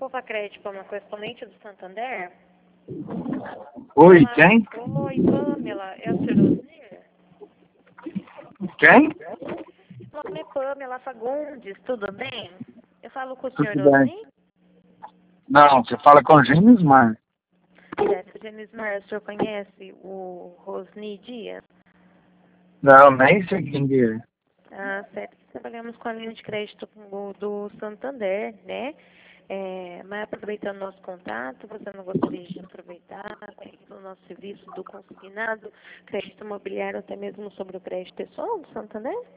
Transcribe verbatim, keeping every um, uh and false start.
Poupa Crédito para uma correspondente do Santander? Oi, Olá. quem? Oi, Pamela. É o senhor Osnir? Quem? Meu nome é Pamela Fagundes, tudo bem? Eu falo com o senhor Tudo bem. Osnir? Não, você fala com Genismar. Certo, Genismar, o senhor conhece o Rosni Dias? Não, nem sei quem é. Ah, certo. Trabalhamos com a linha de crédito do do Santander, né? É, mas aproveitando nosso contato, você não gostaria de aproveitar o nosso serviço do consignado, crédito imobiliário, até mesmo sobre o crédito pessoal do Santander?